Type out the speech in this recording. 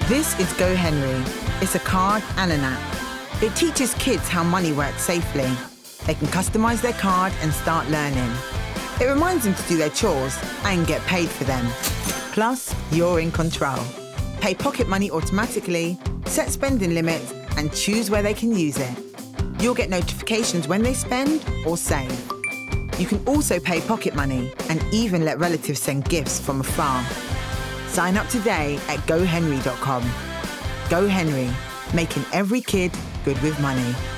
This is Go Henry. It's a card and an app. It teaches kids how money works safely. They can customise their card and start learning. It reminds them to do their chores and get paid for them. Plus, you're in control. Pay pocket money automatically, set spending limits, and choose where they can use it. You'll get notifications when they spend or save. You can also pay pocket money and even let relatives send gifts from afar. Sign up today at gohenry.com. Go Henry, making every kid good with money.